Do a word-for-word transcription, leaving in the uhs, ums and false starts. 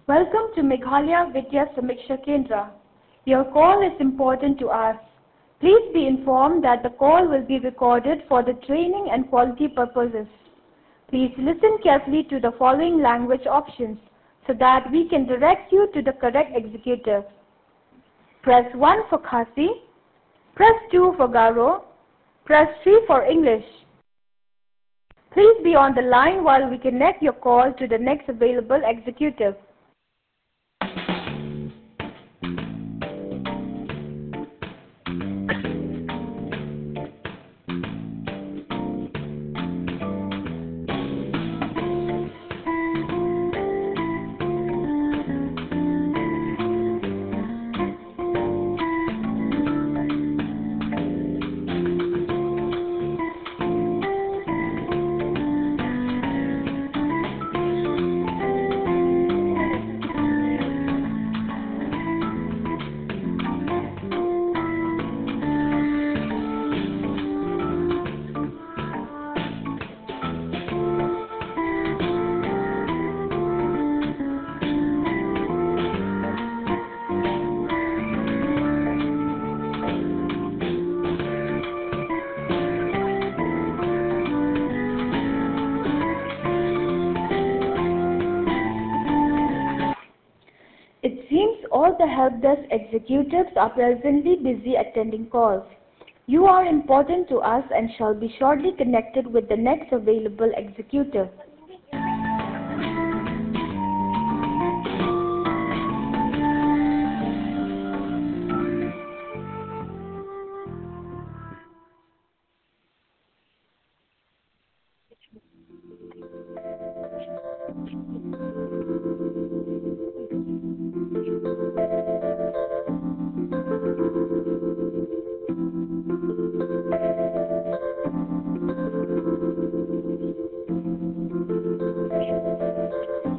Welcome to Meghalaya Vidya Samiksha Kendra. Your call is important to us. Please be informed that the call will be recorded for the training and quality purposes. Please listen carefully to the following language options so that we can direct you to the correct executive. Press one for Khasi, press two for Garo, press three for English. Please be on the line while we connect your call to the next available executive. It seems all the help desk executives are presently busy attending calls. You are important to us and shall be shortly connected with the next available executive.